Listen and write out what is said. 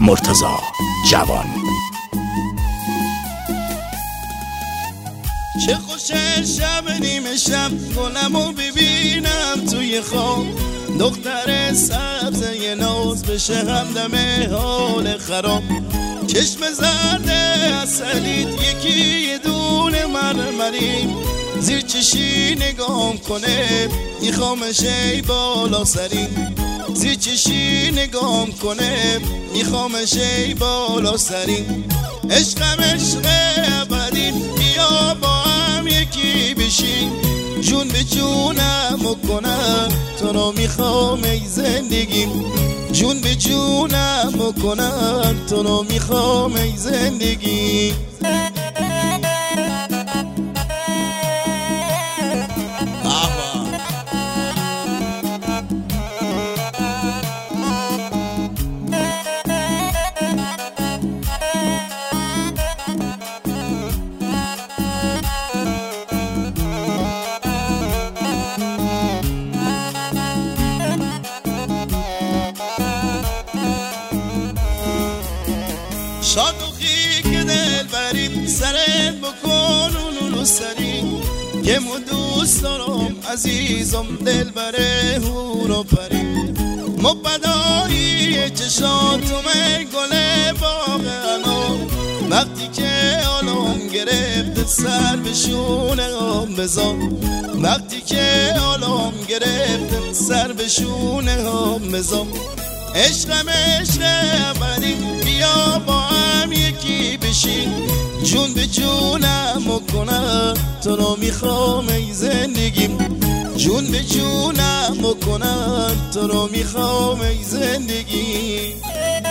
مرتضی جوان. چه خوشه شب نیمه شب گلمو ببینم توی خواب، دختر سبزه ناز بشه همدم حال خراب. چشم زرد اصلیت یکی یه دونه مرمری، زیر چشی نگام کنه میخوامش ای بالا سری. زیر چشی نگام کنه میخوامش ای بالا سری. عشقم عشق ابدی، بیا با هم یکی بشین، جون به جونم کنم تو رو میخوام ای زندگیم. جون به جونم کنم تو رو میخوام ای زندگی. شادوخی که دل برید سرت بکن اونو سری، که مو دوست دارم عزیزم دل بره هور و پری. مبدایی چشاتم گل باغ انام، وقتی که آلام گرفت سر به شونه هم بزام. وقتی که آلام گرفت سر به شونه هم بزام. عشقم عشق ابدی، بیا با هم یکی بشین، جون به جونم کنم تو رو میخوام ای زندگیم. جون به جونم کنم تو رو میخوام ای زندگی.